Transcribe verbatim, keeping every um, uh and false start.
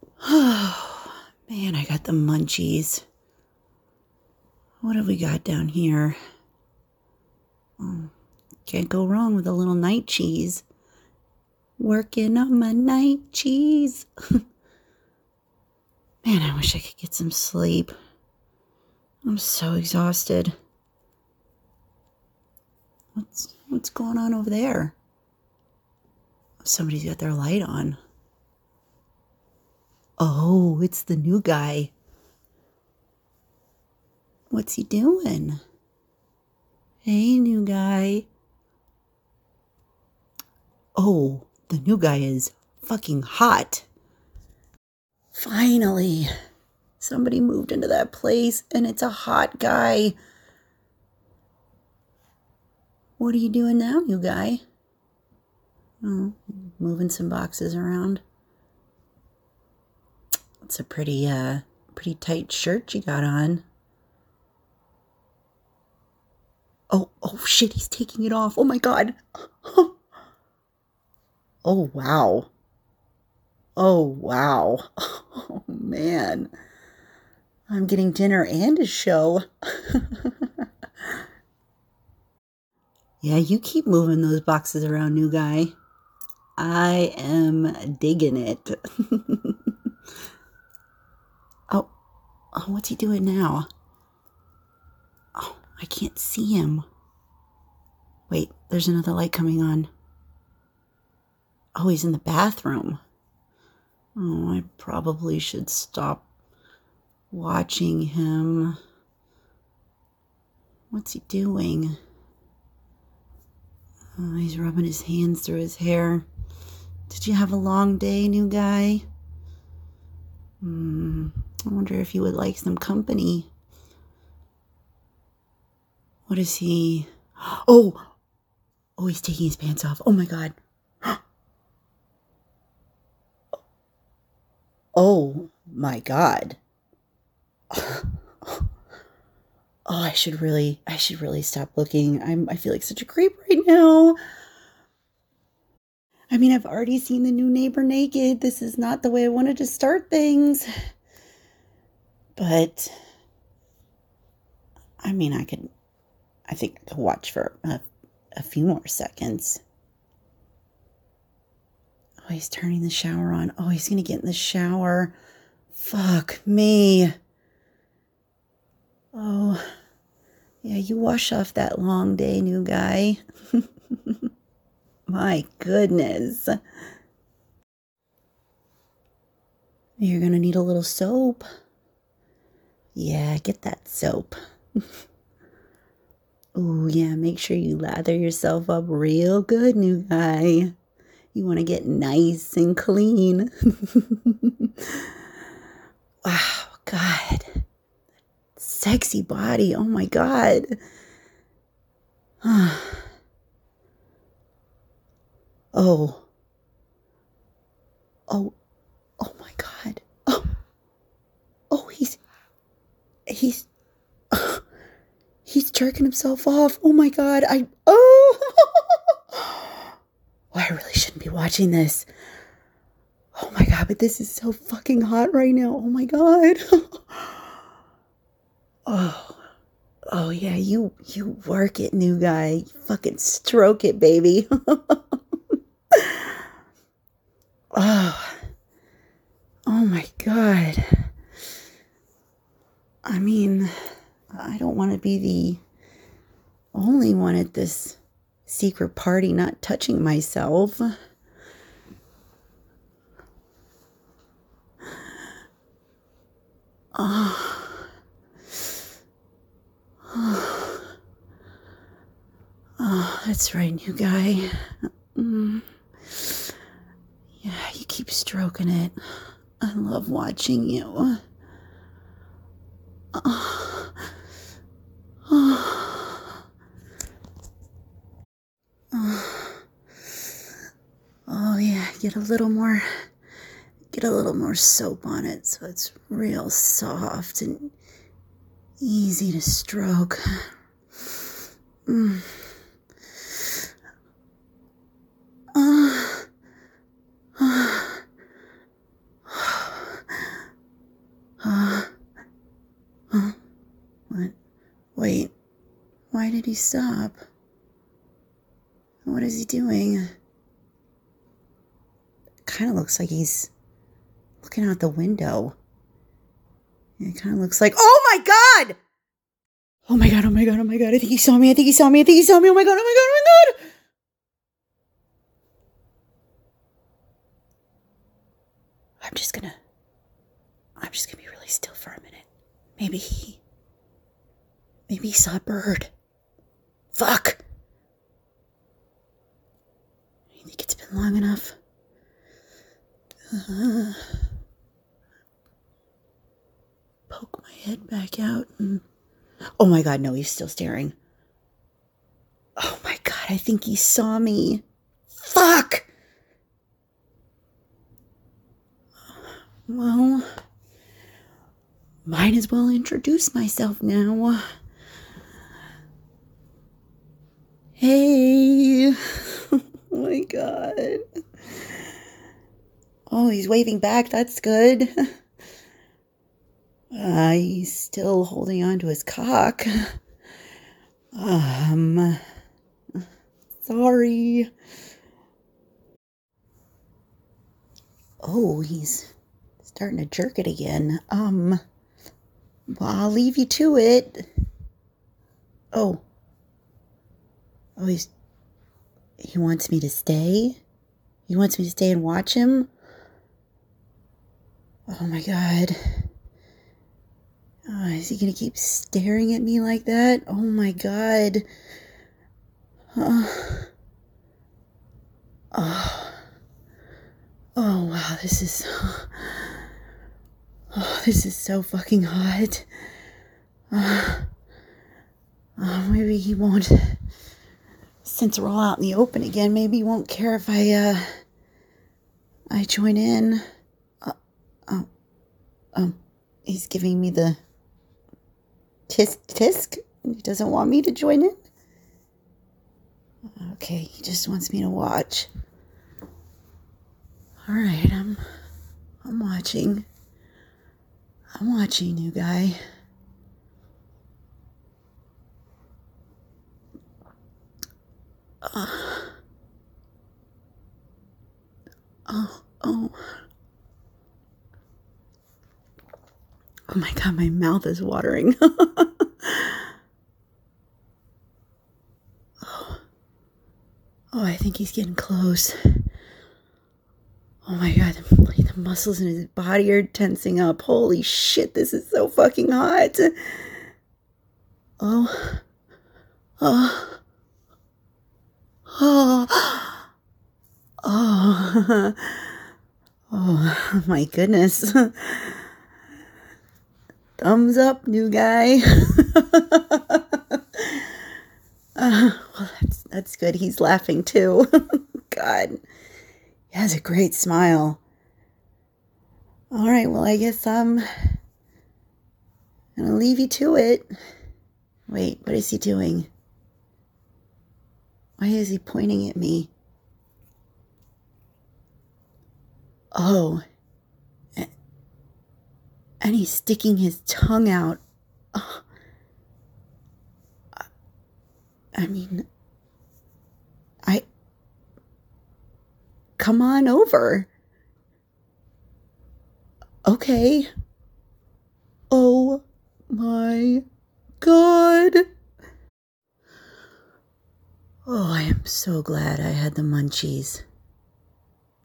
Oh, man, I got the munchies. What have we got down here? Oh, can't go wrong with a little night cheese. Working on my night cheese. Man, I wish I could get some sleep. I'm so exhausted. What's what's going on over there? Somebody's got their light on. Oh, it's the new guy. What's he doing? Hey, new guy. Oh, the new guy is fucking hot. Finally, somebody moved into that place and it's a hot guy. What are you doing now, new guy? Oh, moving some boxes around. It's a pretty, uh, pretty tight shirt you got on. Oh, oh shit, he's taking it off. Oh my God. Oh, wow. Oh, wow. Oh, man. I'm getting dinner and a show. Yeah, you keep moving those boxes around, new guy. I am digging it. oh, oh, what's he doing now? Oh, I can't see him. Wait, there's another light coming on. Oh, he's in the bathroom. Oh, I probably should stop watching him. What's he doing? Oh, he's rubbing his hands through his hair. Did you have a long day, new guy? Hmm, I wonder if you would like some company. What is he? Oh! Oh, he's taking his pants off. Oh my God. Oh my God. Oh, I should really, I should really stop looking. I'm, I feel like such a creep right now. I mean, I've already seen the new neighbor naked. This is not the way I wanted to start things. But, I mean, I could, I think I could watch for a, a few more seconds. Oh, he's turning the shower on. Oh, he's going to get in the shower. Fuck me. Oh, yeah, you wash off that long day, new guy. My goodness. You're going to need a little soap. Yeah, get that soap. Oh, yeah, make sure you lather yourself up real good, new guy. You want to get nice and clean. Wow, God. Sexy body. Oh, my God. Oh. Oh. Oh, my God. Oh. Oh, he's... He's... Uh, he's jerking himself off. Oh, my God. I... Oh. Oh, I really shouldn't be watching this. Oh, my God, but this is so fucking hot right now. Oh, my God. Oh. Oh, yeah, you, you work it, new guy. Fucking stroke it, baby. Oh. Oh, my God. I mean, I don't want to be the only one at this secret party not touching myself. Oh. Oh. Oh, that's right, new guy. Mm. Yeah, you keep stroking it. I love watching you. Oh. Oh. Oh. Oh, yeah, get a little more, get a little more soap on it so it's real soft and easy to stroke. Mm. Uh. Uh. Wait, why did he stop? What is he doing? Kind of looks like he's looking out the window. It kind of looks like, oh my God! Oh my God, oh my God, oh my God. I think he saw me. I think he saw me. I think he saw me. Oh my God, oh my God, oh my God. I'm just gonna, I'm just gonna be really still for a minute. Maybe he, maybe he saw a bird. Fuck. I think it's been long enough. Uh, poke my head back out and... Oh my God, no, he's still staring. Oh my God, I think he saw me. Fuck! Well, might as well introduce myself now. Hey! Oh my God. Oh, he's waving back, that's good. Uh, he's still holding on to his cock. Um, sorry. Oh, he's starting to jerk it again. Um, well, I'll leave you to it. Oh. Oh, he's, he wants me to stay? He wants me to stay and watch him? Oh my God. Oh, is he going to keep staring at me like that? Oh my God. Oh. Oh. Oh, wow, this is... Oh, this is so fucking hot. Uh, oh, maybe he won't... Since we're all out in the open again, maybe he won't care if I, uh... I join in. Uh, oh. Um, he's giving me the... Tisk tisk? He doesn't want me to join in? Okay, he just wants me to watch. Alright, I'm... I'm watching. I'm watching, you guy. Uh, oh, oh. Oh my God, my mouth is watering. oh. Oh, I think he's getting close. Oh my God, the, the muscles in his body are tensing up. Holy shit, this is so fucking hot. Oh. Oh. Oh. Oh. Oh, my goodness. Thumbs up, new guy. uh, well, that's, that's good. He's laughing too. God. He has a great smile. All right, well, I guess I'm gonna leave you to it. Wait, what is he doing? Why is he pointing at me? Oh. And he's sticking his tongue out. Oh. I mean, I... Come on over. Okay. Oh my God. Oh, I am so glad I had the munchies.